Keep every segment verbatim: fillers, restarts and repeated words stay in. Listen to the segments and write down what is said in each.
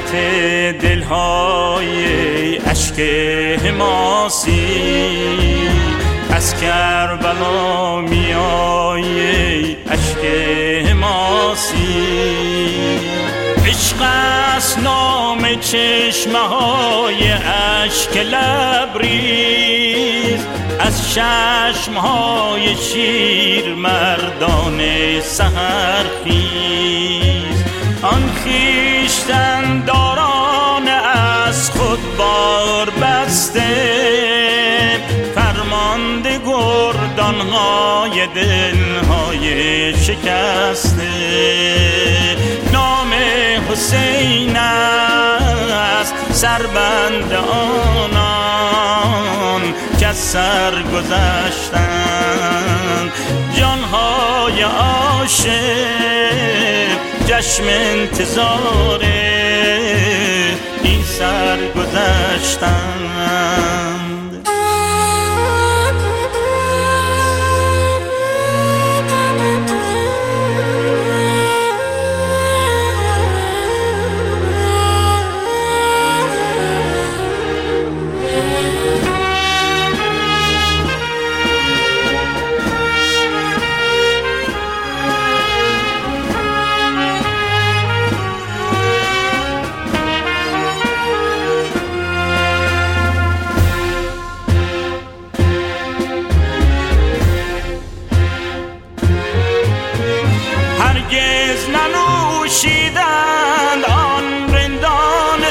حسرت دلهای اشک حماسی از کربلا میای اشک حماسی عشق است نام چشمه های اشک لبریز از چشم های شیر مردان سحرخیز آن خویشتن داران از خود بار بسته فرمانده گردان های دل های شکسته نام حسین است سربند آنان که از سر گذشتند جانهای عاشق چشم انتظار این سر گذشتند. ننوشیدند آن رندان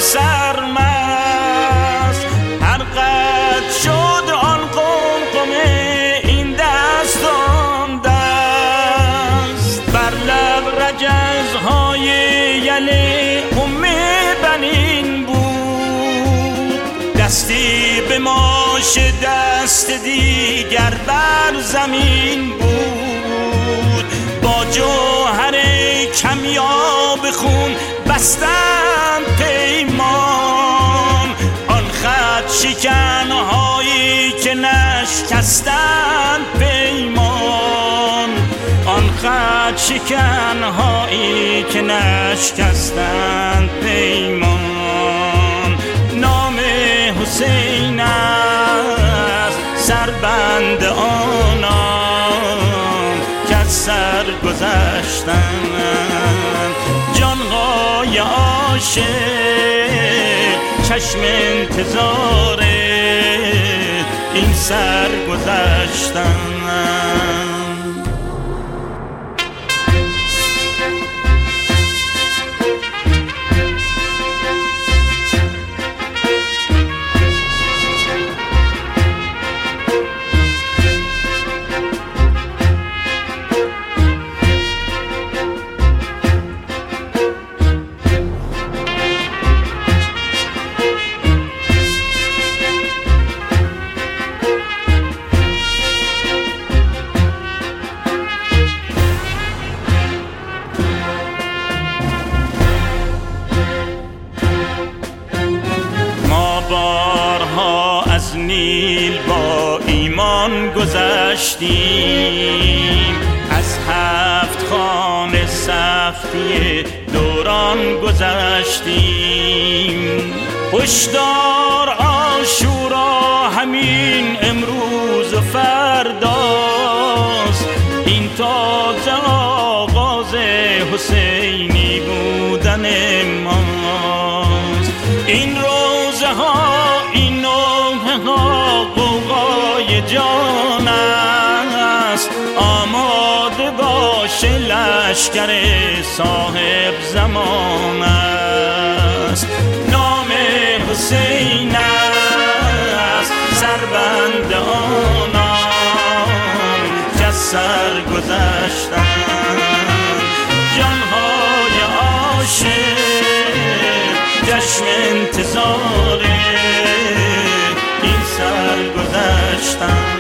سرمست هر قد شد آن قمقمه این دست آن دست بر لب رجزهای یل ام بنین بود دستی به ماش دست دیگر بر زمین بود با جوهر کمیاب خون بستند پیمان آن خط شکنهایی که نشکستند پیمان آن خط شکنهایی که نشکستند پیمان نام حسین است سربند آنان که از سر گذشتند جانهای عاشق چشم انتظار این سر گذشتند. بارها از نیل با ایمان گذشتیم از هفت خانه سختی دوران گذشتیم هشدار عاشورا همین امروز و فرداست این تازه آغاز حسینی بودن ماست این روزه ها این نوحه ها قوقای جان است آماده باش لشکر صاحب زمان است نام حسین است سربند آنان که از سر گذشتند جانهای عاشق چشم انتظار این سر گذشتند.